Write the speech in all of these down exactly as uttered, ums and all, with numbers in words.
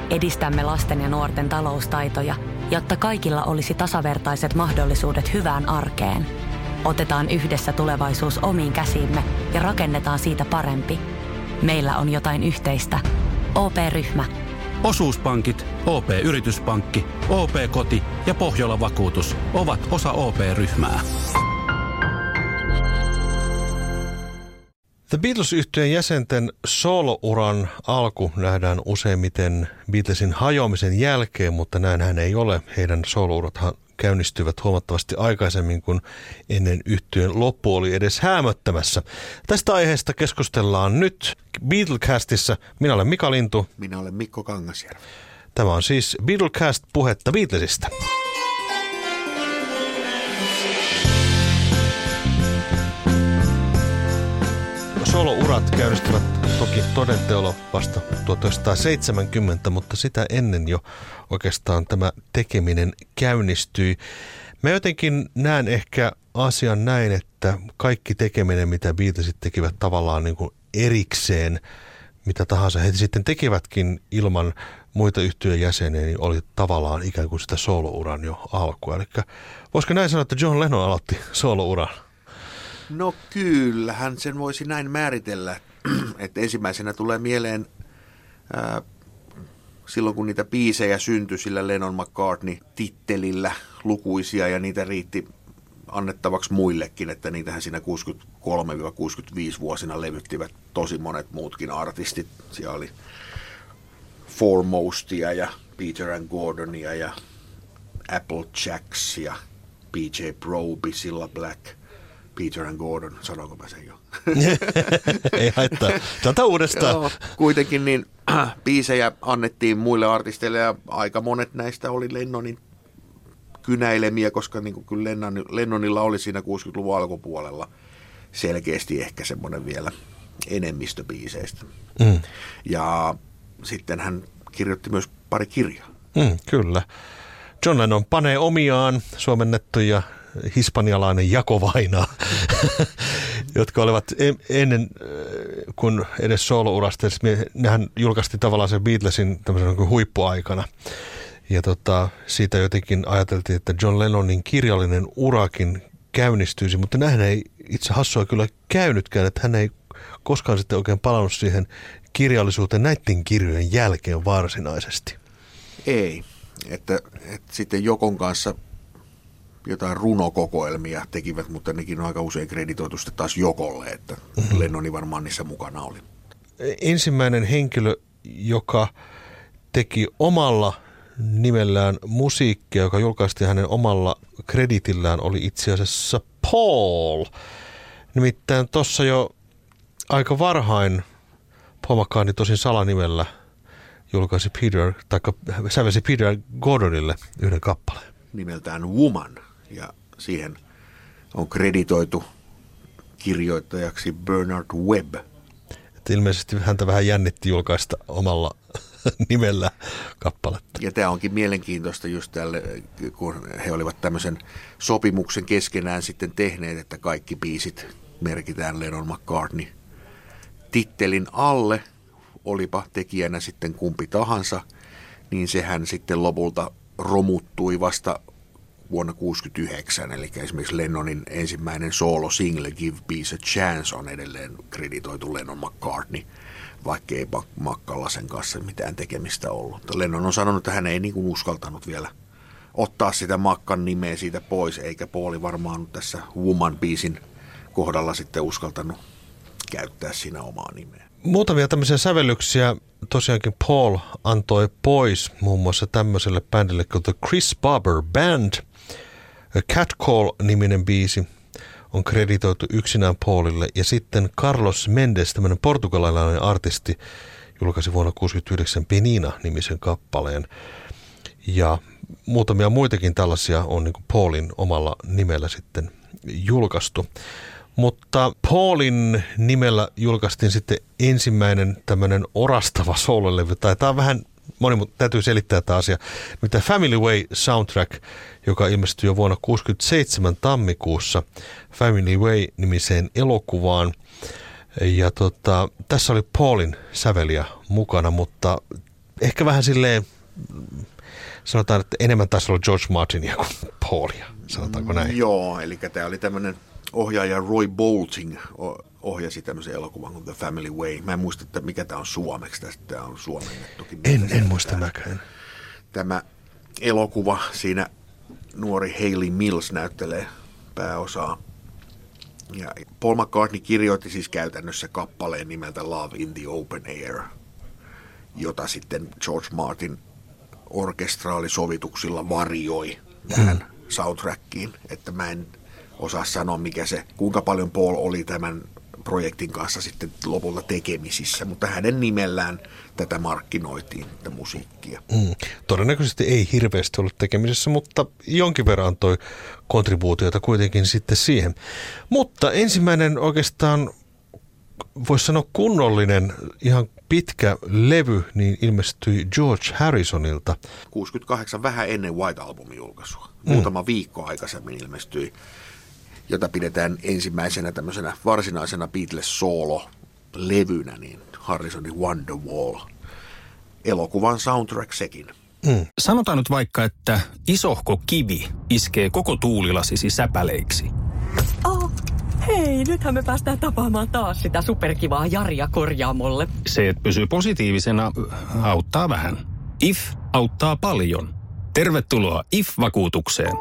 Edistämme lasten ja nuorten taloustaitoja, jotta kaikilla olisi tasavertaiset mahdollisuudet hyvään arkeen. Otetaan yhdessä tulevaisuus omiin käsiimme ja rakennetaan siitä parempi. Meillä on jotain yhteistä. O P-ryhmä. Osuuspankit, O P-yrityspankki, O P-koti ja Pohjola-vakuutus ovat osa O P-ryhmää. The Beatles-yhtyeen jäsenten soolouran alku nähdään useimmiten Beatlesin hajoamisen jälkeen, mutta näinhän ei ole. Heidän soolourathan käynnistyvät huomattavasti aikaisemmin, kun ennen yhtyeen loppu oli edes häämöttämässä. Tästä aiheesta keskustellaan nyt Beatlecastissa. Minä olen Mika Lintu. Minä olen Mikko Kangasjärvi. Tämä on siis Beatlecast, puhetta Beatlesista. Soolourat käynnistyvät toki todenteolla vasta tuhatyhdeksänsataaseitsemänkymmentä, mutta sitä ennen jo oikeastaan tämä tekeminen käynnistyi. Mä jotenkin näen ehkä asian näin, että kaikki tekeminen, mitä Beatlesit tekivät tavallaan niin kuin erikseen, mitä tahansa he sitten tekivätkin ilman muita yhtyeen jäseniä, niin oli tavallaan ikään kuin sitä soolouran jo alkua. Eli voisiko näin sanoa, että John Lennon aloitti soolouran? No kyllähän sen voisi näin määritellä, että ensimmäisenä tulee mieleen ää, silloin kun niitä biisejä syntyi sillä Lennon-McCartney-tittelillä lukuisia ja niitä riitti annettavaksi muillekin, että niitähän siinä kuusikymmentäkolme kuusikymmentäviisi vuosina levyttivät tosi monet muutkin artistit. Siellä oli Foremoustia ja Peter and Gordonia ja Applejacks ja P J Proby, Cilla Black. Peter and Gordon, sanonko mä sen jo? Ei haittaa. Tätä uudestaan. Joo, kuitenkin niin biisejä annettiin muille artisteille ja aika monet näistä oli Lennonin kynäilemiä, koska niin kuin kyllä Lennon, Lennonilla oli siinä kuusikymmentäluvun alkupuolella selkeästi ehkä semmoinen vielä enemmistö biiseistä. Mm. Ja sitten hän kirjoitti myös pari kirjaa. Mm, kyllä. John Lennon panee omiaan suomennettuja hispanialainen Jakovainaa, jotka olivat ennen kuin edes soolourasta, nehän julkaistiin tavallaan sen Beatlesin tämmöisen niin huippuaikana. Ja tota, siitä jotenkin ajateltiin, että John Lennonin kirjallinen urakin käynnistyisi, mutta näin ei itse hassua kyllä käynytkään, että hän ei koskaan sitten oikein palannut siihen kirjallisuuteen näiden kirjojen jälkeen varsinaisesti. Ei, että, että sitten Jokon kanssa jotain runokokoelmia tekivät, mutta nekin on aika usein kreditoitu sitten taas Jokolle, että mm-hmm. Lennoni varmaan niissä mukana oli. Ensimmäinen henkilö, joka teki omalla nimellään musiikkia, joka julkaistiin hänen omalla kreditillään, oli itse asiassa Paul. Nimittäin tuossa jo aika varhain Paul McCartney tosin salanimellä julkaisi Peter, tai sävelsi Peter Gordonille yhden kappaleen. Nimeltään Woman, ja siihen on kreditoitu kirjoittajaksi Bernard Webb. Et ilmeisesti häntä vähän jännitti julkaista omalla nimellä kappaletta. Ja tämä onkin mielenkiintoista just tälle, kun he olivat tämmöisen sopimuksen keskenään sitten tehneet, että kaikki biisit merkitään Lennon McCartney tittelin alle, olipa tekijänä sitten kumpi tahansa, niin sehän sitten lopulta romuttui vasta vuonna tuhatyhdeksänsataakuusikymmentäyhdeksän, eli esimerkiksi Lennonin ensimmäinen soolo-single Give Peace a Chance on edelleen kreditoitu Lennon McCartney, vaikka ei Makkalla sen kanssa mitään tekemistä ollut. Lennon on sanonut, että hän ei niin kuin uskaltanut vielä ottaa sitä Makkan nimeä siitä pois, eikä Pauli varmaan tässä Woman-biisin kohdalla sitten uskaltanut käyttää siinä omaa nimeä. Muutamia tämmöisiä sävellyksiä tosiaankin Paul antoi pois muun muassa tämmöiselle bändille kuin The Chris Barber Band. A Cat Call-niminen biisi on kreditoitu yksinään Paulille. Ja sitten Carlos Mendes, tämmöinen portugalilainen artisti, julkaisi vuonna tuhatyhdeksänsataakuusikymmentäyhdeksän Penina-nimisen kappaleen. Ja muutamia muitakin tällaisia on niin kuin Paulin omalla nimellä sitten julkaistu. Mutta Paulin nimellä julkaistiin sitten ensimmäinen tämmöinen orastava soololevy, tai tämä on vähän, moni mutta täytyy selittää tämä asia, mitä Family Way Soundtrack, joka ilmestyi jo vuonna tuhatyhdeksänsataakuusikymmentäseitsemän tammikuussa Family Way-nimiseen elokuvaan. Ja tota, tässä oli Paulin säveliä mukana, mutta ehkä vähän silleen, sanotaan, että enemmän taisi olla George Martinia kuin Paulia, sanotaanko näin? Joo, eli tämä oli tämmöinen ohjaaja Roy Bolting ohjasi tämmöisen elokuvan kuin The Family Way. Mä en muista, että mikä tämä on suomeksi. Tämä on suomennettukin. En, en muista mäkään. Tämä elokuva, siinä nuori Hayley Mills näyttelee pääosaa. Ja Paul McCartney kirjoitti siis käytännössä kappaleen nimeltä Love in the Open Air, jota sitten George Martin orkestraalisovituksilla varjoi tähän hmm. soundtrackiin, että mä en osaa sanoa, mikä se, kuinka paljon Paul oli tämän projektin kanssa sitten lopulta tekemisissä, mutta hänen nimellään tätä markkinoitiin, tätä musiikkia. Mm. Todennäköisesti ei hirveästi ollut tekemisissä, mutta jonkin verran antoi kontribuutioita kuitenkin sitten siihen. Mutta ensimmäinen oikeastaan, voisi sanoa kunnollinen, ihan pitkä levy, niin ilmestyi George Harrisonilta. kuusikymmentäkahdeksan vähän ennen White Albumin julkaisua. Muutama mm. viikko aikaisemmin ilmestyi, jota pidetään ensimmäisenä tämmöisenä varsinaisena Beatles-soolo-levynä, niin Harrisonin Wonderwall. Elokuvan soundtrack sekin. Mm. Sanotaan nyt vaikka, että isohko kivi iskee koko tuulilasisi säpäleiksi. Oh, hei, nythän me päästään tapaamaan taas sitä superkivaa Jaria korjaamolle. Se, että pysyy positiivisena, auttaa vähän. I F auttaa paljon. Tervetuloa I F-vakuutukseen.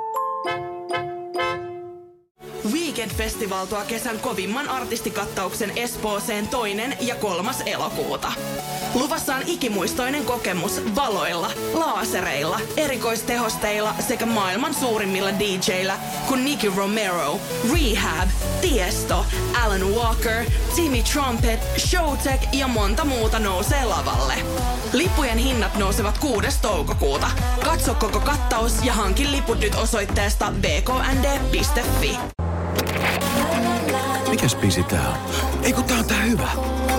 Weekend-festival tuo kesän kovimman artistikattauksen Espooseen toinen ja kolmas elokuuta. Luvassa on ikimuistoinen kokemus valoilla, laasereilla, erikoistehosteilla sekä maailman suurimmilla D J:illä kuin Nicky Romero, Rehab, Tiesto, Alan Walker, Timmy Trumpet, Showtek ja monta muuta nousee lavalle. Lippujen hinnat nousevat kuudes toukokuuta. Katso koko kattaus ja hankin liput nyt osoitteesta w k n d piste f i. Mikäs biisi tää on? Ei kun tää on tää hyvä.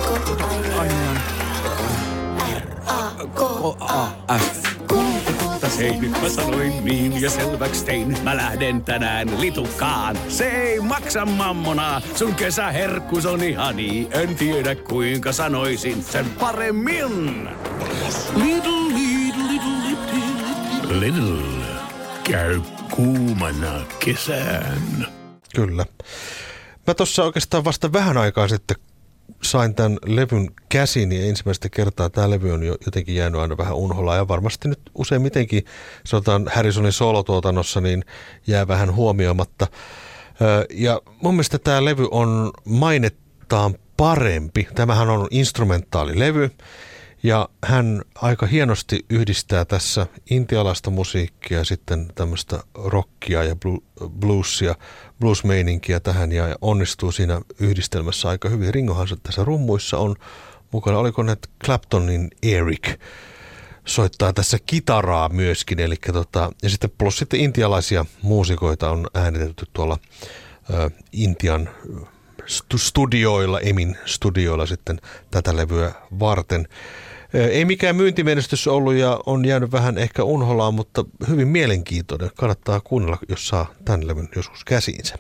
R-A-K-A-F. Hei, nyt mä sanoin niin ja selväks tein. Mä lähden tänään litukaan. Se ei maksa mammonaa. Sun kesäherkkus on ihani. En tiedä kuinka sanoisin sen paremmin. Little, little, little, little, little. Käy kuumana kesään. Kyllä. Mä tuossa oikeastaan vasta vähän aikaa sitten sain tämän levyn käsin ja ensimmäistä kertaa tämä levy on jo jotenkin jäänyt aina vähän unholaan ja varmasti nyt useimmitenkin sanotaan Harrisonin soolotuotannossa niin jää vähän huomioimatta. Ja mun mielestä tämä levy on mainettaan parempi. Tämähän on instrumentaalilevy ja hän aika hienosti yhdistää tässä intialaista musiikkia ja sitten tämmöistä rockia ja bluesia, blues-meininkiä tähän ja onnistuu siinä yhdistelmässä aika hyvin. Ringohan tässä rummuissa on mukana. Oliko ne Claptonin Eric soittaa tässä kitaraa myöskin. Eli tota, ja sitten plus sitten intialaisia muusikoita on äänitetty tuolla ä, Intian studioilla, Emin studioilla sitten tätä levyä varten. Ei mikään myyntimenestys ollut ja on jäänyt vähän ehkä unholaan, mutta hyvin mielenkiintoinen. Kannattaa kuunnella, jos saa tämän levyn joskus käsiinsä.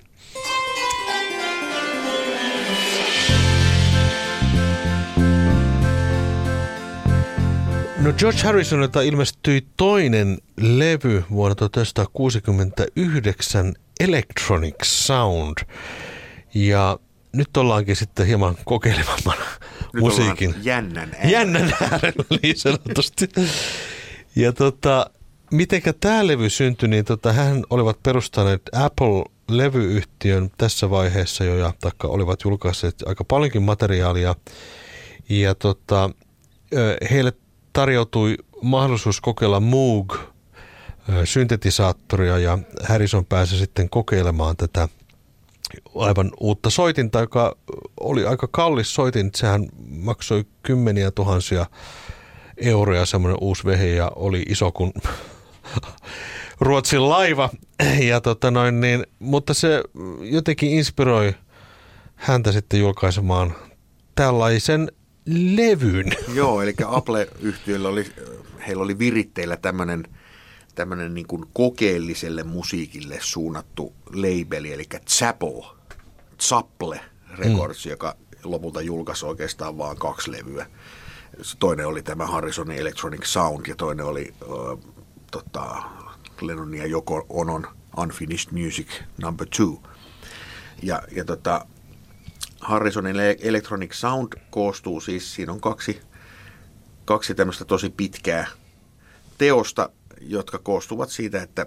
No George Harrisonilta ilmestyi toinen levy vuonna tuhatyhdeksänsataakuusikymmentäyhdeksän, Electronic Sound. Ja nyt ollaankin sitten hieman kokeilevamman nyt musiikin. jännän äärellä. Jännän äärellä, niin sanotusti. Ja tota, mitenkä tämä levy syntyi, niin tota, hän olivat perustaneet Apple-levyyhtiön tässä vaiheessa jo, ja taikka olivat julkaisseet aika paljonkin materiaalia. Ja tota, heille tarjoutui mahdollisuus kokeilla Moog-syntetisaattoria, ja Harrison pääsi sitten kokeilemaan tätä aivan uutta soitinta, joka oli aika kallis soitin. Sehän maksoi kymmeniä tuhansia euroja, semmoinen uusi vehe, ja oli iso kuin Ruotsin laiva. Ja tota noin, niin, mutta se jotenkin inspiroi häntä sitten julkaisemaan tällaisen levyn. Joo, eli Apple-yhtiöllä oli, heillä oli viritteillä tämmöinen tämmöinen niin kuin kokeelliselle musiikille suunnattu labeli, eli Zapple, Zapple Records, mm. joka lopulta julkaisi oikeastaan vaan kaksi levyä. Toinen oli tämä Harrisonin Electronic Sound ja toinen oli uh, tota, Lennonin ja Yoko Onon Unfinished Music number two. Ja, ja tota, Harrisonin Electronic Sound koostuu siis, siinä on kaksi, kaksi tämmöistä tosi pitkää teosta, jotka koostuvat siitä, että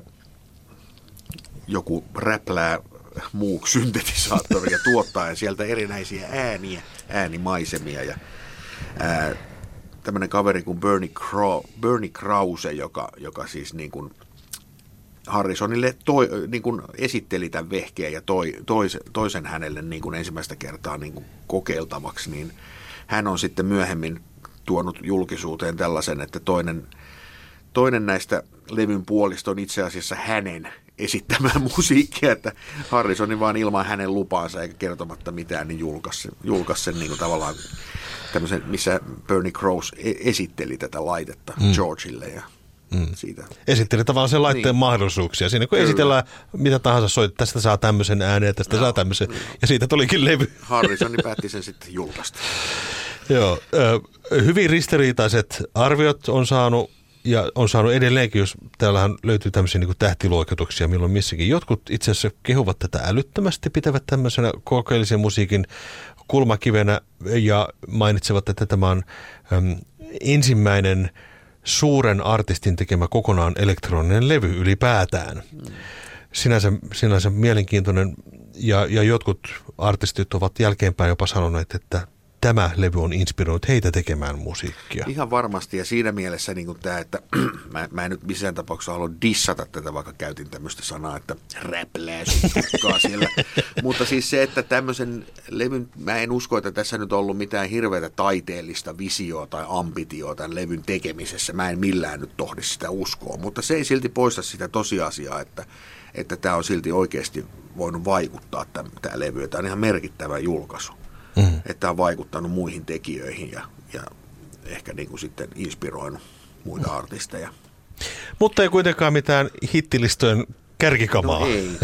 joku räplää Moog syntetisaattoria tuottaa ja sieltä erinäisiä ääniä, äänimaisemia ja ää, tämmöinen kaveri kuin Bernie, Crow, Bernie Krause, joka, joka siis niin kuin Harrisonille toi, niin kuin esitteli tämän vehkeen ja toi, tois, toisen hänelle niin kuin ensimmäistä kertaa niin kuin kokeiltavaksi, niin hän on sitten myöhemmin tuonut julkisuuteen tällaisen, että toinen, toinen näistä levyn puolista on itse asiassa hänen esittämää musiikkia, että Harrisonin vaan ilman hänen lupaansa eikä kertomatta mitään, niin julkaisi, julkaisi sen niin kuin tavallaan tämmöisen, missä Bernie Krause esitteli tätä laitetta mm. Georgeille ja mm. siitä. Esitteli tavallaan sen laitteen niin. mahdollisuuksia. Siinä kun Kyllä. esitellään mitä tahansa soit, tästä saa tämmöisen äänen ja tästä no, saa tämmöisen, no. ja siitä tulikin levy. Harrison päätti sen sitten julkaista. Joo, hyvin ristiriitaiset arviot on saanut, ja on saanut edelleenkin, jos täällähän löytyy tämmöisiä niin kuin tähtiluokituksia, milloin missäkin. Jotkut itse asiassa kehuvat tätä älyttömästi, pitävät tämmöisenä kokeellisen musiikin kulmakivenä ja mainitsevat, että tämä on äm, ensimmäinen suuren artistin tekemä kokonaan elektroninen levy ylipäätään. Sinänsä, sinänsä mielenkiintoinen ja, ja jotkut artistit ovat jälkeenpäin jopa sanoneet, että tämä levy on inspiroinut heitä tekemään musiikkia. Ihan varmasti, ja siinä mielessä niin kuin tämä, että mä, mä en nyt missään tapauksessa halua dissata tätä, vaikka käytin tämmöistä sanaa, että räplää suttukkaa siellä. Mutta siis se, että tämmöisen levyn, mä en usko, että tässä nyt on ollut mitään hirveätä taiteellista visioa tai ambitioa tämän levyn tekemisessä. Mä en millään nyt tohdi sitä uskoa, mutta se ei silti poista sitä tosiasiaa, että että tämä on silti oikeasti voinut vaikuttaa tämä, tämä levy. Tämä on ihan merkittävä julkaisu. Mm. Että on vaikuttanut muihin tekijöihin ja, ja ehkä niin kuin sitten inspiroinut muita mm. artisteja. Mutta ei kuitenkaan mitään hittilistojen kärkikamaa. No ei.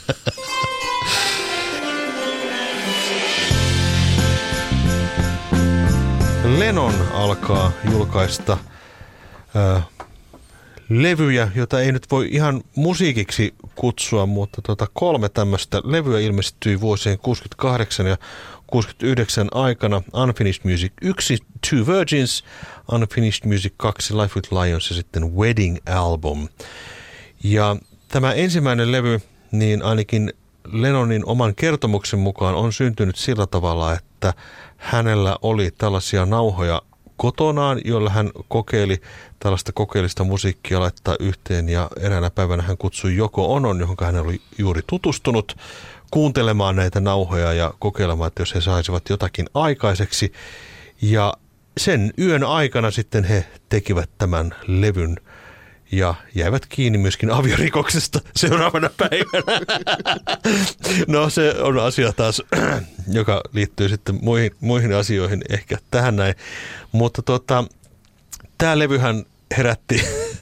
Lennon alkaa julkaista äh, levyjä, jota ei nyt voi ihan musiikiksi kutsua, mutta tota kolme tämmöistä levyä ilmestyi vuosien kuusikymmentäkahdeksan ja kuusikymmentäyhdeksän aikana. Unfinished Music yksi, Two Virgins, Unfinished Music kaksi, Life with Lions ja sitten Wedding Album. Ja tämä ensimmäinen levy, niin ainakin Lennonin oman kertomuksen mukaan on syntynyt sillä tavalla, että hänellä oli tällaisia nauhoja kotonaan, jolla hän kokeili tällaista kokeellista musiikkia laittaa yhteen, ja eräänä päivänä hän kutsui Yoko Onon, johon hän oli juuri tutustunut, kuuntelemaan näitä nauhoja ja kokeilemaan, että jos he saisivat jotakin aikaiseksi. Ja sen yön aikana sitten he tekivät tämän levyn ja jäivät kiinni myöskin aviorikoksesta seuraavana päivänä. No se on asia taas, joka liittyy sitten muihin, muihin asioihin, ehkä tähän näin. Mutta tota, tämä levyhän herätti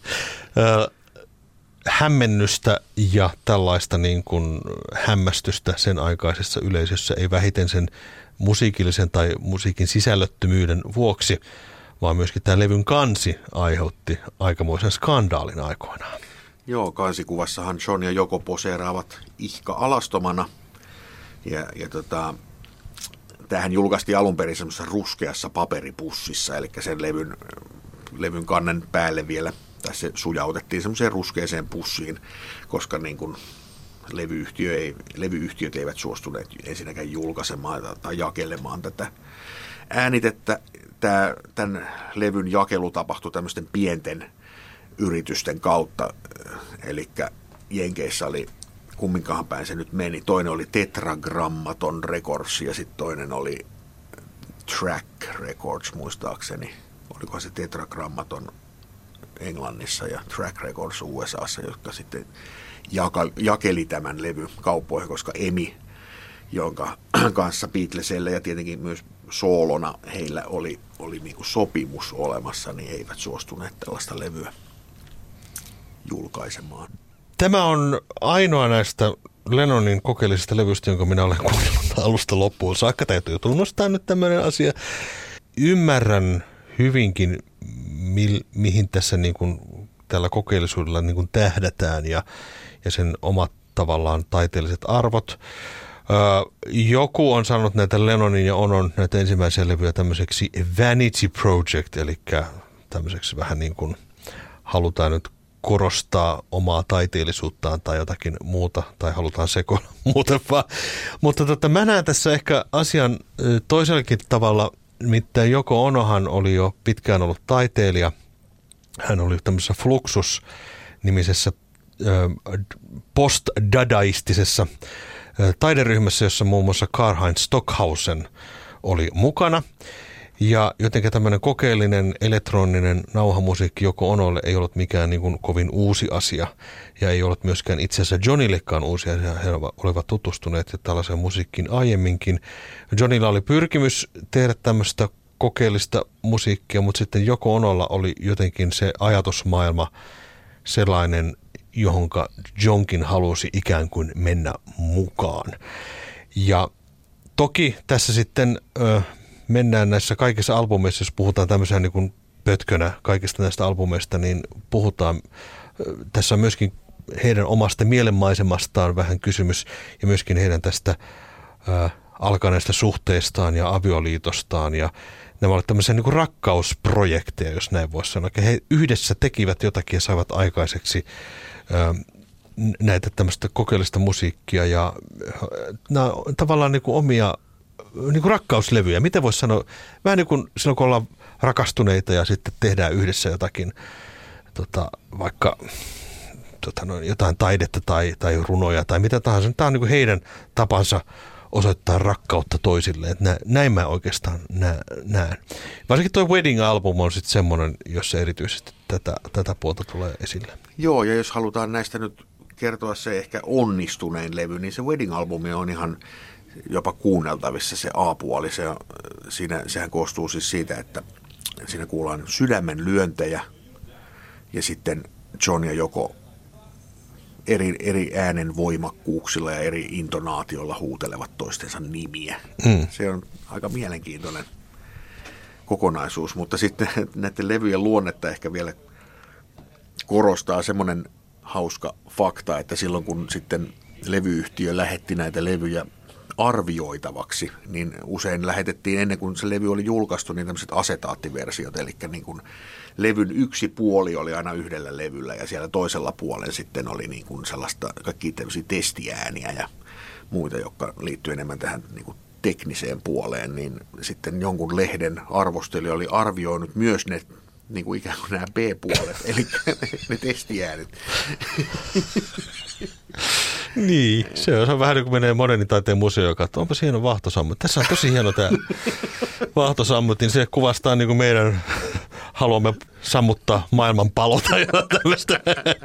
hämmennystä ja tällaista niin kuin hämmästystä sen aikaisessa yleisössä, ei vähiten sen musiikillisen tai musiikin sisällöttömyyden vuoksi, vaan myöskin tämä levyn kansi aiheutti aikamoisen skandaalin aikoinaan. Joo, kansikuvassahan John ja Yoko poseeraavat ihka alastomana. Ja, ja tota, tämähän julkaistiin alun perin semmoisessa ruskeassa paperipussissa, eli sen levyn, levyn kannen päälle vielä, tai se sujautettiin semmoiseen ruskeeseen pussiin, koska niin kuin levyyhtiö ei, levyyhtiöt eivät suostuneet ensinnäkään julkaisemaan tai jakelemaan tätä äänitettä. Tämä, tämän levyn jakelu tapahtui tämmöisten pienten yritysten kautta, eli Jenkeissä oli, kumminkahan päin se nyt meni, toinen oli Tetragrammaton Records ja sitten toinen oli Track Records muistaakseni, olikohan se Tetragrammaton Englannissa ja Track Records U S A:ssa, jotka sitten jaka, jakeli tämän levy kauppoihin, koska EMI, jonka kanssa Beatlesille ja tietenkin myös soolona heillä oli, oli niin kuin sopimus olemassa, niin he eivät suostuneet tällaista levyä julkaisemaan. Tämä on ainoa näistä Lennonin kokeellisista levyistä, jonka minä olen kuunnellut alusta loppuun saakka. Täytyy tunnustaa nyt tämmöinen asia. Ymmärrän hyvinkin, mi, mihin tässä niin kuin, tällä kokeellisuudella niin kuin tähdätään ja, ja sen omat tavallaan taiteelliset arvot. Öö, joku on sanonut näitä Lennonin ja Onon näitä ensimmäisiä levyjä tämmöiseksi vanity project, eli tämmöiseksi vähän niin kuin halutaan nyt korostaa omaa taiteellisuuttaan tai jotakin muuta, tai halutaan sekoilla muuten vaan. Mutta tota, mä näen tässä ehkä asian toisellakin tavalla, nimittäin Yoko Onohan oli jo pitkään ollut taiteilija. Hän oli tämmöisessä Fluxus-nimisessä post-dadaistisessa taideryhmässä, jossa muun muassa Karlheinz Stockhausen oli mukana. Ja jotenkin tämmöinen kokeellinen elektroninen nauhamusiikki Yoko Onolle ei ollut mikään niin kuin kovin uusi asia. Ja ei ollut myöskään itse asiassa Johnillekaan uusi asia. He olivat tutustuneet tällaiseen musiikkiin aiemminkin. Johnilla oli pyrkimys tehdä tämmöistä kokeellista musiikkia, mutta sitten Yoko Onolla oli jotenkin se ajatusmaailma sellainen, johonka Johnkin halusi ikään kuin mennä mukaan. Ja toki tässä sitten ö, mennään näissä kaikissa albumeissa, jos puhutaan tämmöisenä niin kuin pötkönä kaikista näistä albumeista, niin puhutaan, ö, tässä on myöskin heidän omasta mielenmaisemastaan vähän kysymys ja myöskin heidän tästä ö, alkaneesta suhteestaan ja avioliitostaan ja nämä olivat tämmöisiä niin kuin rakkausprojekteja, jos näin voisi sanoa. He yhdessä tekivät jotakin ja saivat aikaiseksi ö, näitä tämmöistä kokeellista musiikkia ja nämä on tavallaan niin kuin omia niin kuin rakkauslevyjä. Miten voisi sanoa? Vähän niin kuin silloin, kun ollaan rakastuneita ja sitten tehdään yhdessä jotakin, tota, vaikka tota, no, jotain taidetta tai, tai runoja tai mitä tahansa. Tämä on niin kuin heidän tapansa osoittaa rakkautta toisilleen. Nä, näin mä oikeastaan nä, näen. Varsinkin tuo Wedding-album on sitten semmoinen, jossa erityisesti tätä, tätä puolta tulee esille. Joo, ja jos halutaan näistä nyt kertoa se ehkä onnistunein levy, niin se Wedding-albumi on ihan jopa kuunneltavissa se A-puoli. Se, siinä, sehän koostuu siis siitä, että siinä kuullaan sydämen lyöntejä ja sitten John ja Yoko eri, eri äänen voimakkuuksilla ja eri intonaatiolla huutelevat toistensa nimiä. Mm. Se on aika mielenkiintoinen kokonaisuus, mutta sitten näiden levyjen luonnetta ehkä vielä korostaa semmoinen hauska fakta, että silloin kun sitten levyyhtiö lähetti näitä levyjä arvioitavaksi, niin usein lähetettiin ennen kuin se levy oli julkaistu, niin tämmöiset asetaattiversiot, eli niin kuin levyn yksi puoli oli aina yhdellä levyllä ja siellä toisella puolella sitten oli niin kuin sellaista kaikkia tämmöisiä testiääniä ja muita, jotka liittyy enemmän tähän niin kuin tekniseen puoleen, niin sitten jonkun lehden arvostelija oli arvioinut myös ne niin kuin ikään kuin nämä B-puolet, eli ne testiäänet. Niin, se on vähän niin kuin menee modernin taiteen museoon, joka katsoo, onpa hieno vaahtosammut. Tässä on tosi hieno tämä vaahtosammut, niin se kuvastaa niin kuin meidän haluamme sammuttaa maailman palota ja tämmöistä.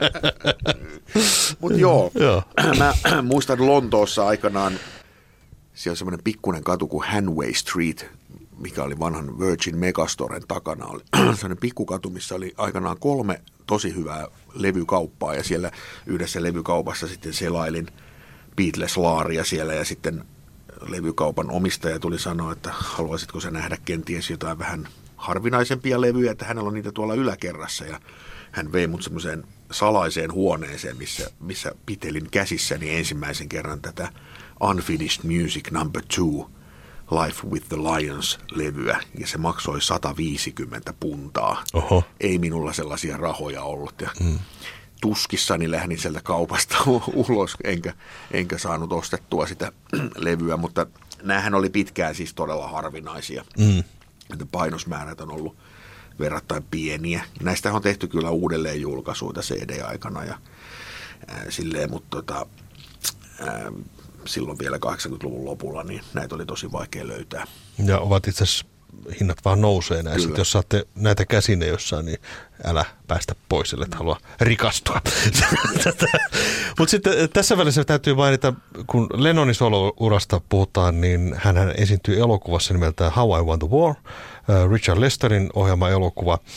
Mutta joo, joo. Mä muistan Lontoossa aikanaan, siellä on semmoinen pikkuinen katu kuin Hanway Street, mikä oli vanhan Virgin Megastoren takana. Oli sellainen pikkukatu, missä oli aikanaan kolme tosi hyvää levykauppaa ja siellä yhdessä levykaupassa sitten selailin Beatles-laaria siellä ja sitten levykaupan omistaja tuli sanoa, että haluaisitko sä nähdä kenties jotain vähän harvinaisempia levyjä, että hänellä on niitä tuolla yläkerrassa ja hän vei mut semmoiseen salaiseen huoneeseen, missä, missä pitelin käsissäni ensimmäisen kerran tätä Unfinished Music number two Life with the Lions-levyä, ja se maksoi sata viisikymmentä puntaa. Oho. Ei minulla sellaisia rahoja ollut, ja mm. tuskissani lähdin sieltä kaupasta ulos, enkä, enkä saanut ostettua sitä levyä, mutta näähän oli pitkään siis todella harvinaisia. Mm. Että painosmäärät on ollut verrattain pieniä. Näistä on tehty kyllä uudelleen julkaisuita C D-aikana, ja ää, silleen, mutta tota... Ää, silloin vielä kahdeksankymmentäluvun lopulla, niin näitä oli tosi vaikea löytää. Ja ovat itse asiassa, hinnat vaan nousee näistä. Jos saatte näitä käsinne jossain, niin älä päästä pois, ellei halua rikastua. Mutta sitten tässä välissä täytyy mainita, kun Lennonin solo-urasta puhutaan, niin hän esiintyi elokuvassa nimeltään How I Won the War, Richard Lesterin ohjaama elokuva.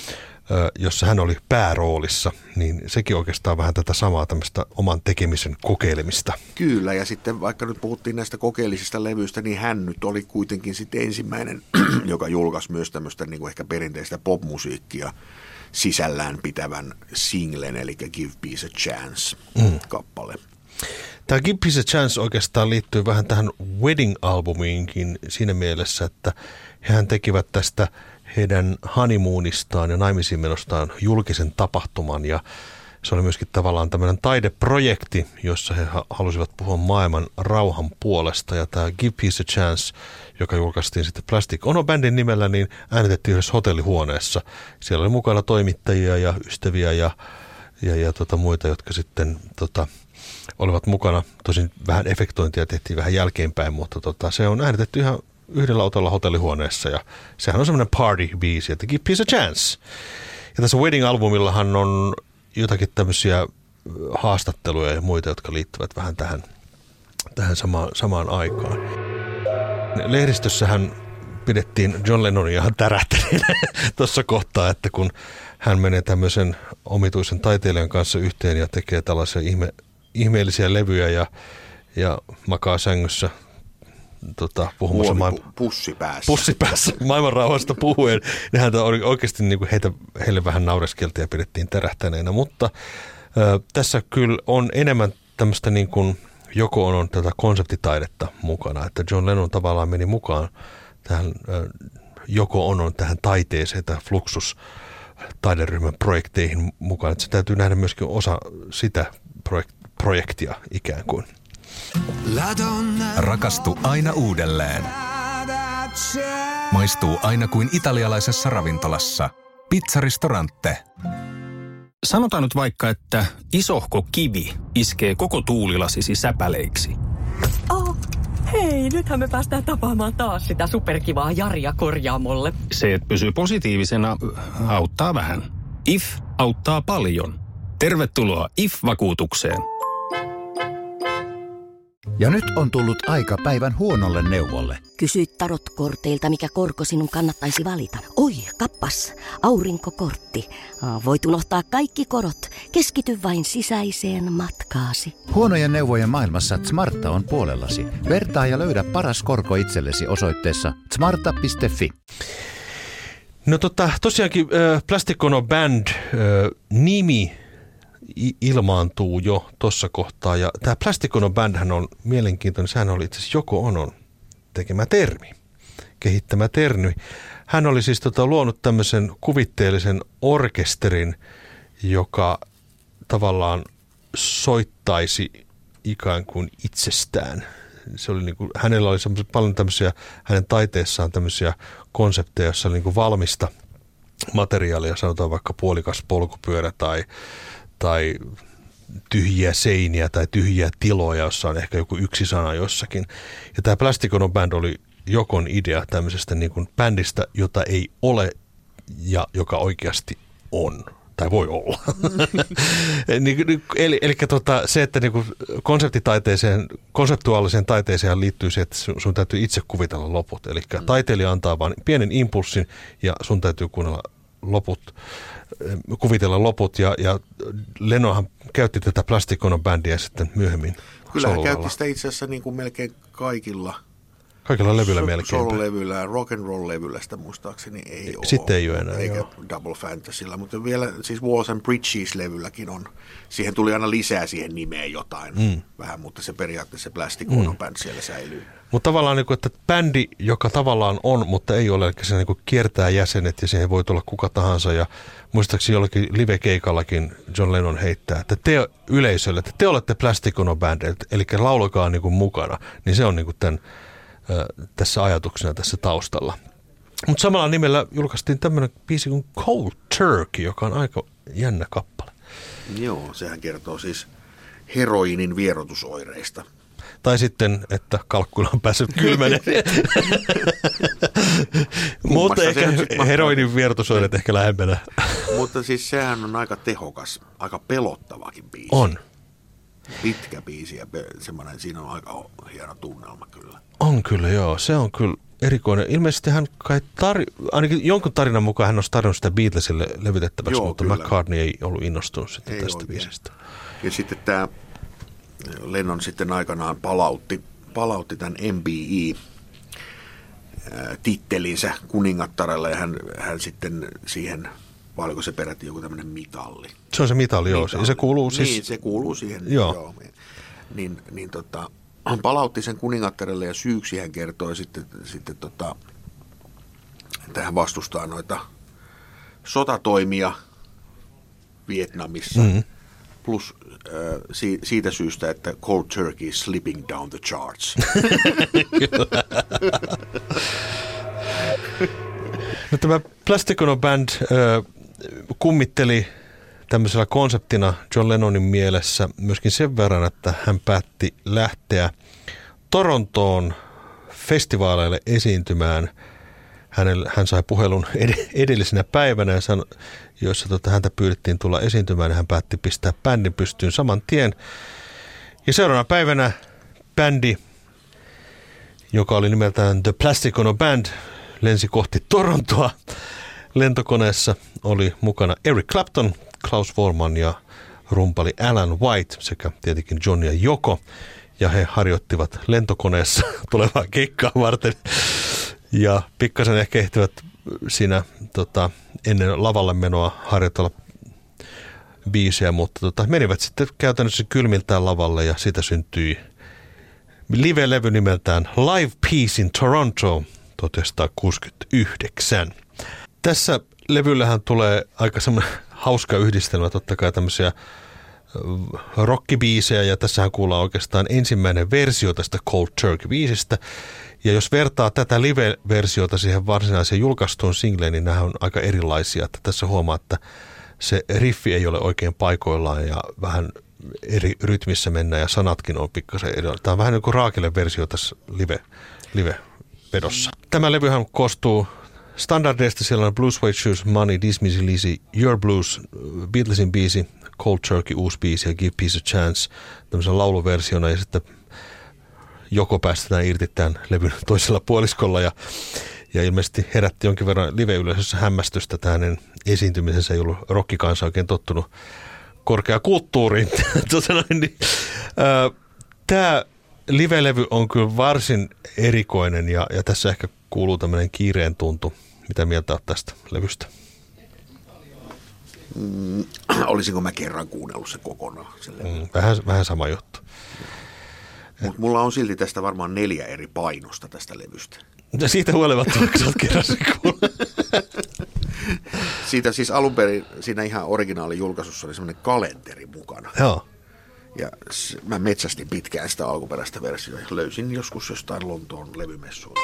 jossa hän oli pääroolissa, niin sekin oikeastaan vähän tätä samaa tämmöistä oman tekemisen kokeilemista. Kyllä, ja sitten vaikka nyt puhuttiin näistä kokeellisista levyistä, niin hän nyt oli kuitenkin sitten ensimmäinen, joka julkaisi myös tämmöistä niin kuin ehkä perinteistä popmusiikkia sisällään pitävän singlen, eli Give Peace a Chance-kappale. Mm. Tämä Give Peace a Chance oikeastaan liittyy vähän tähän Wedding-albumiinkin siinä mielessä, että hehän tekivät tästä heidän honeymoonistaan ja naimisiin menostaan julkisen tapahtuman, ja se oli myöskin tavallaan tämmöinen taideprojekti, jossa he halusivat puhua maailman rauhan puolesta, ja tämä Give Peace a Chance, joka julkaistiin sitten Plastic Ono Bandin nimellä, niin äänitettiin yhdessä hotellihuoneessa. Siellä oli mukana toimittajia ja ystäviä ja, ja, ja tota muita, jotka sitten tota, olivat mukana. Tosin vähän efektointia tehtiin vähän jälkeenpäin, mutta tota, se on äänitetty ihan yhdellä otolla hotellihuoneessa, ja sehän on semmoinen party-biisi, että Give Peace a Chance. Ja tässä Wedding-albumillahan on jotakin tämmöisiä haastatteluja ja muita, jotka liittyvät vähän tähän, tähän sama, samaan aikaan. Lehdistössähän pidettiin John Lennonia ihan tärähtäneenä tuossa kohtaa, että kun hän menee tämmöisen omituisen taiteilijan kanssa yhteen ja tekee tällaisia ihme, ihmeellisiä levyjä ja, ja makaa sängyssä Tota, puhumassa maailman, pussi päässä. pussi päässä maailman rauhasta puhuen. Nehän oikeasti niin kuin heitä, heille vähän naureskeltiin ja pidettiin tärähtäneenä, mutta ö, tässä kyllä on enemmän tämmöistä niin kuin Yoko Onon tätä konseptitaidetta mukana, että John Lennon tavallaan meni mukaan tähän ö, Yoko Onon tähän taiteeseen, tähän Fluxus taideryhmän projekteihin mukaan, että se täytyy nähdä myöskin osa sitä projek- projektia ikään kuin. Rakastu aina uudelleen. Maistuu aina kuin italialaisessa ravintolassa. Pizzaristorante. Sanotaan nyt vaikka, että isohko kivi iskee koko tuulilasisi säpäleiksi. Oh, hei, nythän me päästään tapaamaan taas sitä superkivaa Jaria korjaamolle. Se, että pysyy positiivisena, auttaa vähän. I F auttaa paljon. Tervetuloa I F-vakuutukseen. Ja nyt on tullut aika päivän huonolle neuvolle. Kysy tarotkorteilta, mikä korko sinun kannattaisi valita. Oi, kappas, aurinkokortti. Voit unohtaa kaikki korot. Keskity vain sisäiseen matkaasi. Huonojen neuvojen maailmassa Smarta on puolellasi. Vertaa ja löydä paras korko itsellesi osoitteessa smarta piste fi. No tota, tosiaankin äh, Plastic Ono Band äh, nimi ilmaantuu jo tuossa kohtaa. Ja tämä Plastic Ono Bandhän on mielenkiintoinen. Sehän oli itse asiassa Yoko Onon tekemä termi, kehittämä termi. Hän oli siis tota, luonut tämmöisen kuvitteellisen orkesterin, joka tavallaan soittaisi ikään kuin itsestään. Se oli niin kuin, hänellä oli paljon tämmöisiä, hänen taiteessaan tämmöisiä konsepteja, joissa oli niin kuin valmista materiaalia, sanotaan vaikka puolikas polkupyörä tai tai tyhjiä seiniä tai tyhjiä tiloja, jossa on ehkä joku yksi sana jossakin. Ja tämä Plastic Ono Band oli Yokon idea tämmöisestä niin kuin bändistä, jota ei ole ja joka oikeasti on. Tai voi olla. eli eli tota, se, että niin kuin konseptitaiteeseen, konseptuaaliseen taiteeseen liittyy se, että sun, sun täytyy itse kuvitella loput. Eli taiteilija antaa vain pienen impulssin ja sun täytyy kuunnella loput, kuvitella loput, ja, ja Lennonhan käytti tätä Plastic Ono Bandia sitten myöhemmin. Kyllä hän käytti sitä itse asiassa niin kuin melkein kaikilla. Kaikilla levyillä melkein. Solo-levyllä, rock and roll-levyllä sitä muistaakseni ei ole. Sitten ei ole enää. Eikä joo. Double Fantasylla, mutta vielä siis Walls and Bridges-levylläkin on. Siihen tuli aina lisää siihen nimeen jotain mm. vähän, mutta se periaatteessa se Plastic Ono mm. Band siellä säilyy. Mutta tavallaan, niin kuin, että bändi, joka tavallaan on, mutta ei ole, eli se niin kuin kiertää jäsenet ja siihen voi tulla kuka tahansa. Ja muistaakseni jollakin live-keikallakin John Lennon heittää, että te yleisölle, että te olette Plastic Ono Band, eli laulakaa niin kuin mukana. Niin se on niin kuin tämän, äh, tässä ajatuksena tässä taustalla. Mutta samalla nimellä julkaistiin tämmöinen biisi kuin Cold Turkey, joka on aika jännä kappale. Joo, sehän kertoo siis heroinin vierotusoireista. Tai sitten, että kalkkuna on päässyt kylmenemään. Mutta ehkä heroinin vierotusoireet ehkä lähempänä. Mutta siis sehän on aika tehokas, aika pelottavakin biisi. On. Pitkä biisi ja semmoinen, siinä on aika hieno tunnelma kyllä. On kyllä, joo. Se on kyllä erikoinen. Ilmeisesti hän kai, tar- ainakin jonkun tarinan mukaan hän olisi tarjonnut sitä Beatlesille levytettäväksi, Joo, mutta kyllä. McCartney ei ollut innostunut sitten ei tästä oikein. biisistä. Ja sitten tämä Lennon sitten aikanaan palautti, palautti tämän M B E-tittelinsä kuningattarelle ja hän, hän sitten siihen, vai oliko se peräti joku tämmöinen mitalli? Se on se mitalli, joo. Mitalli. Se kuuluu siis... Niin, se kuuluu siihen. Joo. joo. Niin, niin tota, hän palautti sen kuningattarelle ja syyksi hän kertoi sitten, sitten tota, että hän vastustaa noita sotatoimia Vietnamissa. Mm-hmm. Plus äh, si- siitä syystä, että Cold Turkey is slipping down the charts. No, tämä Plastic Ono Band äh, kummitteli tämmöisellä konseptina John Lennonin mielessä myöskin sen verran, että hän päätti lähteä Torontoon festivaaleille esiintymään. Hänellä, hän sai puhelun ed- edellisenä päivänä, jossa tota, häntä pyydettiin tulla esiintymään, ja hän päätti pistää bändin pystyyn saman tien. Ja seuraavana päivänä bändi, joka oli nimeltään The Plastic Ono Band, lensi kohti Torontoa. Lentokoneessa oli mukana Eric Clapton, Klaus Voormann ja rumpali Alan White sekä tietenkin John ja Yoko. Ja he harjoittivat lentokoneessa tulevaa keikkaa varten. Ja pikkasen ehkä ehtivät siinä tota, ennen lavalle menoa harjoitella biisejä, mutta tota, menivät sitten käytännössä kylmiltään lavalle ja siitä syntyi live-levy nimeltään Live Peace in Toronto tuhatyhdeksänsataakuusikymmentäyhdeksän. Tässä levyllähän tulee aika semmoinen hauska yhdistelmä, totta kai tämmöisiä rockibiisejä, ja tässähän kuullaan oikeastaan ensimmäinen versio tästä Cold Turkey-biisistä. Ja jos vertaa tätä live-versiota siihen varsinaiseen julkaistuun singleen, niin nämä on aika erilaisia. Että tässä huomaa, että se riffi ei ole oikein paikoillaan ja vähän eri rytmissä mennään ja sanatkin on pikkasen erilaisia. Tämä on vähän niin kuin raakille versio tässä live, live-vedossa. Tämä levyhän koostuu standardeista, siellä on Blue Suede Shoes, Money, Dismissy Lizzy, Your Blues, Beatlesin biisi, Cold Turkey, uusi biisi ja Give Peace a Chance tämmöisen lauluversiona, ja sitten Joko päästetään irti tämän levyn toisella puoliskolla, ja, ja ilmeisesti herätti jonkin verran live-yleisössä hämmästystä. Tämä hänen esiintymisensä ei ollut rockikansa oikein tottunut korkeakulttuuriin. niin, tämä live-levy on kyllä varsin erikoinen, ja, ja tässä ehkä kuuluu tämmöinen kiireen tuntu. Mitä mieltä olet tästä levystä? Mm, olisinko mä kerran kuunnellut se kokonaan? Mm, vähän, vähän sama juttu. Mutta mulla on silti tästä varmaan neljä eri painosta tästä levystä. Ja siitä huolimatta, vaikka sä oot kerran se Siitä siis alun perin, siinä ihan originaali julkaisussa oli semmoinen kalenteri mukana. Joo. Ja mä metsästin pitkään sitä alkuperäistä versiota ja löysin joskus jostain Lontoon levymessuilta.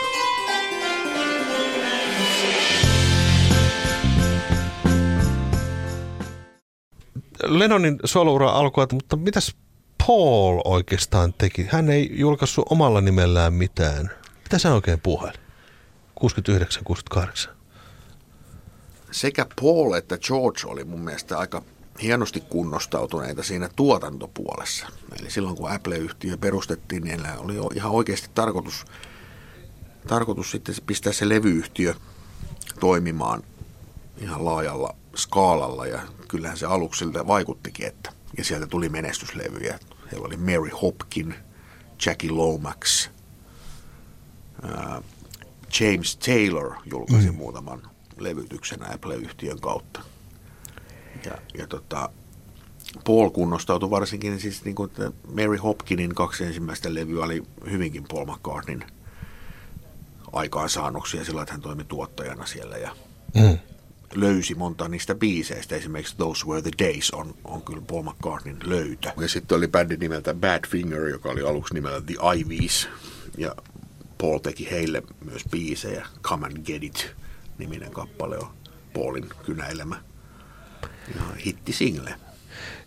Lennonin soloura alkoi, mutta mitäs Paul oikeastaan teki? Hän ei julkaissut omalla nimellään mitään. Mitä sä oikein puhaili? kuusikymmentäyhdeksän kuusikymmentäkahdeksan. Sekä Paul että George oli mun mielestä aika hienosti kunnostautuneita siinä tuotantopuolessa. Eli silloin kun Apple-yhtiö perustettiin, niin niillä oli ihan oikeasti tarkoitus, tarkoitus sitten pistää se levyyhtiö toimimaan ihan laajalla skaalalla, ja kyllähän se aluksi siltä vaikuttikin, että ja sieltä tuli menestyslevyjä. Heillä oli Mary Hopkin, Jackie Lomax, ää, James Taylor julkaisi mm. muutaman levytyksen Apple-yhtiön kautta. Ja, ja tota, Paul kunnostautui varsinkin, siis niin kuin Mary Hopkinin kaksi ensimmäistä levyä oli hyvinkin Paul McCartneyn aikaansaannoksia sillä, että hän toimi tuottajana siellä ja mm. löysi monta niistä biiseistä. Esimerkiksi Those Were the Days on, on kyllä Paul McCartneyn löytö. Ja sitten oli bändi nimeltä Badfinger, joka oli aluksi nimellä The Ivies. Ja Paul teki heille myös biisejä. Come and Get It -niminen kappale on Paulin kynäilemä. Ja hitti single.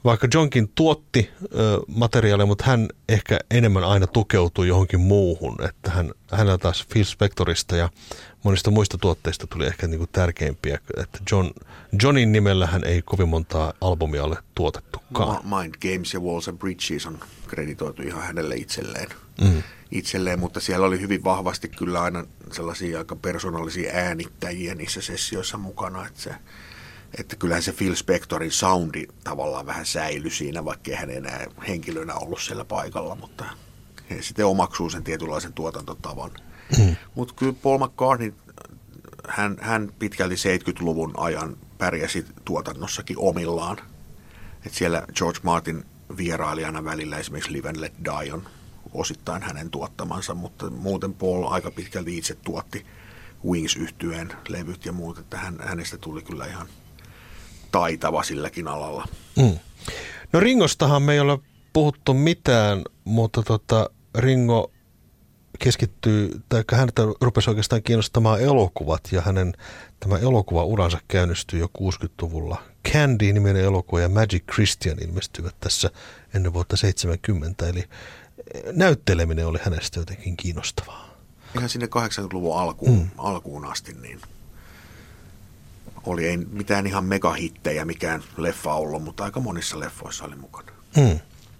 vaikka Johnkin tuotti ö, materiaalia, mutta hän ehkä enemmän aina tukeutui johonkin muuhun. Että hän, hänellä taas Phil Spectorista ja monista muista tuotteista tuli ehkä niin kuin tärkeimpiä. Että John, Johnin nimellä hän ei kovin montaa albumia ole tuotettukaan. Mind Games ja Walls and Bridges on kreditoitu ihan hänelle itselleen. Mm. itselleen, mutta siellä oli hyvin vahvasti kyllä aina sellaisia aika persoonallisia äänittäjiä niissä sessioissa mukana, että, se, että kyllähän se Phil Spectorin soundi tavallaan vähän säilyi siinä, vaikka hän enää henkilönä ollut siellä paikalla, mutta he sitten omaksuu sen tietynlaisen tuotantotavan. Mm. Mutta kyllä Paul McCartney, hän, hän pitkälti seitsemänkymmentäluvun ajan pärjäsi tuotannossakin omillaan, että siellä George Martin vierailijana välillä esimerkiksi Live and Let Die on osittain hänen tuottamansa, mutta muuten Paul aika pitkälti itse tuotti Wings-yhtyeen levyt ja muut, että hän, hänestä tuli kyllä ihan taitava silläkin alalla. Mm. No Ringostahan me ei ole puhuttu mitään, mutta tota, Ringo keskittyy, tai häntä rupesi oikeastaan kiinnostamaan elokuvat, ja hänen tämä elokuvauransa käynnistyi jo kuusikymmentäluvulla. Candy-niminen elokuva ja Magic Christian ilmestyivät tässä ennen vuotta seitsemänkymmentä, eli näytteleminen oli hänestä jotenkin kiinnostavaa. Ihan sinne kahdeksankymmentäluvun alkuun, mm. alkuun asti niin oli ei mitään ihan megahittejä mikään leffa ollut, mutta aika monissa leffoissa oli mukana. Mm.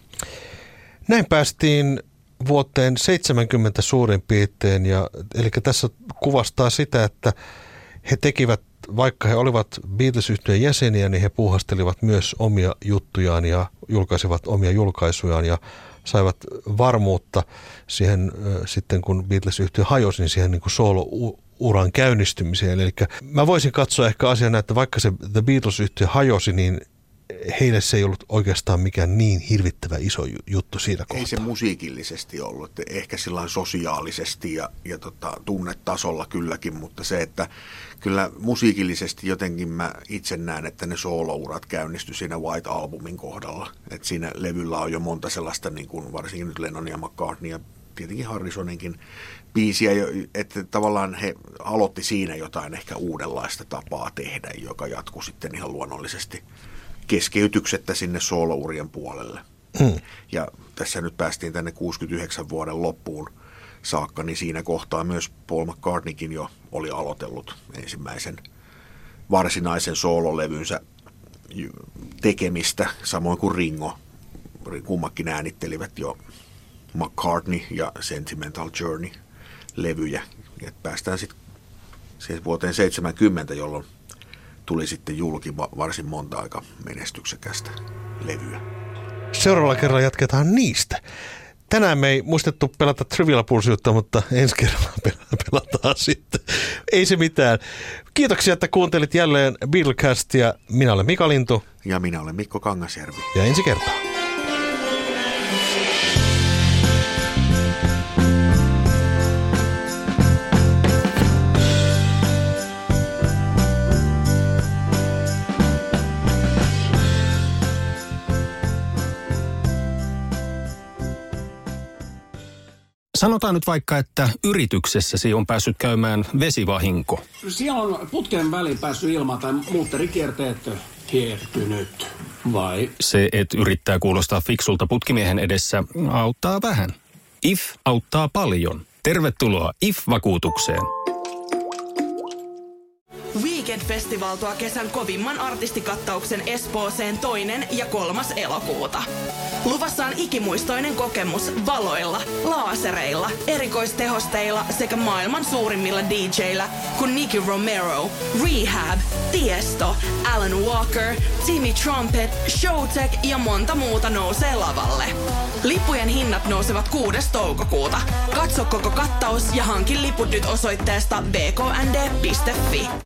Näin päästiin vuoteen seitsemänkymmentä suurin piirtein, ja, eli tässä kuvastaa sitä, että he tekivät, vaikka he olivat Beatles-yhtyeen jäseniä, niin he puuhastelivat myös omia juttujaan ja julkaisivat omia julkaisujaan ja saivat varmuutta siihen sitten, kun Beatles-yhtye hajosi, niin siihen niin kuin solo-uran käynnistymiseen. Eli mä voisin katsoa ehkä asiana, että vaikka se The Beatles-yhtye hajosi, niin heille se ei ollut oikeastaan mikään niin hirvittävä iso juttu siinä kohtaa. Ei se musiikillisesti ollut, että ehkä sillä sosiaalisesti ja, ja tota, tunnetasolla kylläkin, mutta se, että kyllä musiikillisesti jotenkin mä itse näen, että ne soolourat käynnistyi siinä White Albumin kohdalla. Että siinä levyllä on jo monta sellaista, niin kuin varsinkin nyt Lennon ja McCartney ja tietenkin Harrisoninkin biisiä, että tavallaan he aloitti siinä jotain ehkä uudenlaista tapaa tehdä, joka jatkui sitten ihan luonnollisesti keskeytyksettä sinne soolourien puolelle. Hmm. Ja tässä nyt päästiin tänne kuusikymmentäyhdeksän vuoden loppuun saakka, niin siinä kohtaa myös Paul McCartneykin jo oli aloitellut ensimmäisen varsinaisen soololevynsä tekemistä, samoin kuin Ringo. Kummakin äänittelivät jo McCartney ja Sentimental Journey-levyjä. Ja päästään sitten vuoteen seitsemänkymmentä, jolloin tuli sitten julki varsin monta aika menestyksekästä levyä. Seuraavalla kerralla jatketaan niistä. Tänään me ei muistettu pelata Trivial Pursuitta, mutta ensi kerralla pelataan sitten. Ei se mitään. Kiitoksia, että kuuntelit jälleen Beatlecastia. Minä olen Mika Lintu. Ja minä olen Mikko Kangasjärvi. Ja ensi kertaa. Sanotaan nyt vaikka, että yrityksessäsi on päässyt käymään vesivahinko. Siellä on putken väliin päässyt ilma tai muutterikierteet kiertynyt, vai? Se, että yrittää kuulostaa fiksulta putkimiehen edessä, auttaa vähän. I F auttaa paljon. Tervetuloa I F-vakuutukseen. Weekend-festival tuo kesän kovimman artistikattauksen Espooseen toinen ja kolmas elokuuta. Luvassa on ikimuistoinen kokemus valoilla, laasereilla, erikoistehosteilla sekä maailman suurimmilla D J:illä kuin Nicky Romero, Rehab, Tiesto, Alan Walker, Timmy Trumpet, Showtek ja monta muuta nousee lavalle. Lippujen hinnat nousevat kuudes toukokuuta. Katso koko kattaus ja hankin liput nyt osoitteesta b k n d piste f i.